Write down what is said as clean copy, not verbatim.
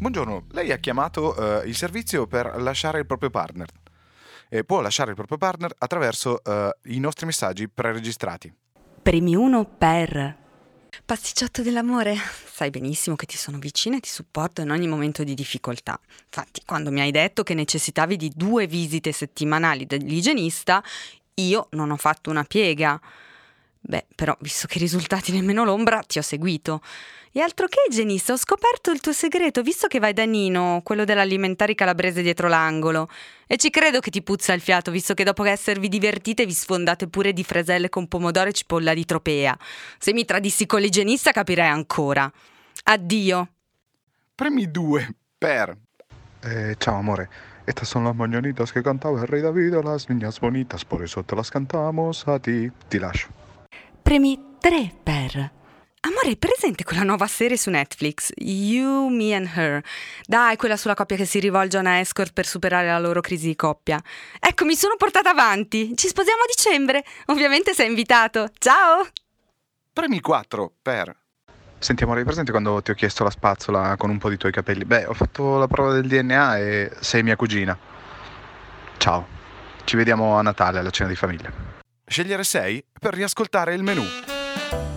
Buongiorno, lei ha chiamato il servizio per lasciare il proprio partner. E può lasciare il proprio partner attraverso i nostri messaggi preregistrati. Premi 1 per... Pasticciotto dell'amore, sai benissimo che ti sono vicina e ti supporto in ogni momento di difficoltà. Infatti, quando mi hai detto che necessitavi di 2 visite settimanali dall'igienista, io non ho fatto una piega. Beh, però, visto che i risultati nemmeno l'ombra, ti ho seguito. E altro che igienista, ho scoperto il tuo segreto, visto che vai da Nino, quello dell'alimentari calabrese dietro l'angolo. E ci credo che ti puzza il fiato, visto che dopo esservi divertite vi sfondate pure di freselle con pomodoro e cipolla di Tropea. Se mi tradissi con l'igienista capirei ancora. Addio. Premi 2 per... Ciao amore, estas son las mañanitas que cantaba el rey David, las niñas bonitas, por eso te las cantamos a ti. Ti lascio. Premi 3 per... Amore, hai presente quella nuova serie su Netflix? You, Me and Her. Dai, quella sulla coppia che si rivolge a una escort per superare la loro crisi di coppia. Ecco, mi sono portata avanti. Ci sposiamo a dicembre. Ovviamente sei invitato. Ciao! Premi 4 per... Senti amore, hai presente quando ti ho chiesto la spazzola con un po' di tuoi capelli? Beh, ho fatto la prova del DNA e sei mia cugina. Ciao, ci vediamo a Natale alla cena di famiglia. Scegliere 6 per riascoltare il menù.